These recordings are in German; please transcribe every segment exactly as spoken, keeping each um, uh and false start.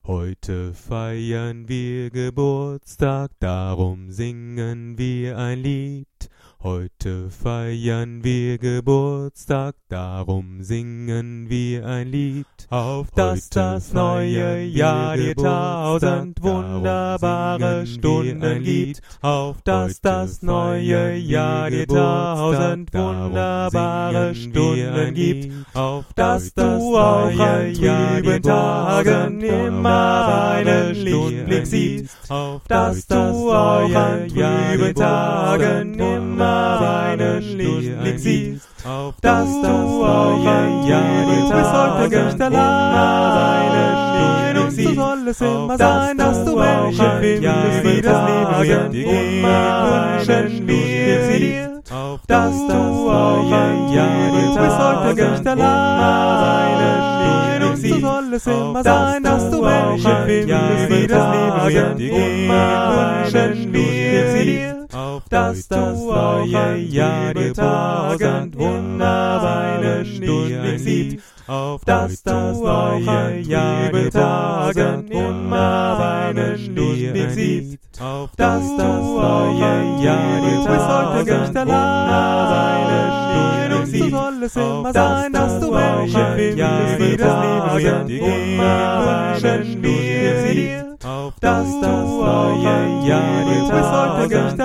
Heute feiern wir Geburtstag, darum singen wir ein Lied. Heute feiern wir Geburtstag, darum singen wir ein Lied. Auf dass das neue Jahr dir tausend wunderbare Stunden gibt. Auf dass das neue Jahr dir tausend wunderbare Stunden gibt. Auf dass du auch an trüben Tagen immer deinen Lichtblick siehst. Auf dass du auch an trüben Tagen immer deinen Lichtblick siehst. Auf dass du auch ein Jahr du bist heute nicht allein, und so soll es immer sein, dass du Menschen findest, die das Leben dir wünschen wir. Auf dass du auch ein Jahr du bist heute nicht allein, und so soll es immer sein, dass du Menschen findest, die das Leben dir wünschen wir. Auf dass du auch ein Jahr dir tausend wunderbare Stunden sieht. Auf dass du auch ein Jahr dir tausend wunderbare Stunden sieht. Auf dass du auch ein Jahr dir tausend wunderbare Stunden sieht. So soll es immer sein, dass du Menschen findest, die das Leben dir wünschen wir. Auf dass du auch ein Jahr dir tausend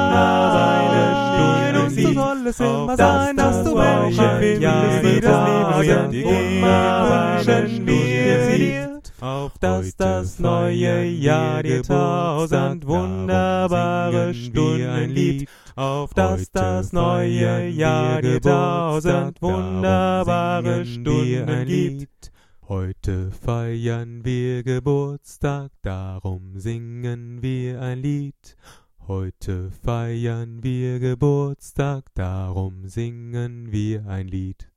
wunderbare Stunden sieht. So soll es immer sein, dass du Menschen findest, die das Leben dir wünschen wir. Auf dass das neue Jahr dir tausend wunderbare Stunden gibt. Auf dass das neue Jahr dir tausend wunderbare Stunden gibt. Heute feiern wir Geburtstag, darum singen wir ein Lied. Heute feiern wir Geburtstag, darum singen wir ein Lied.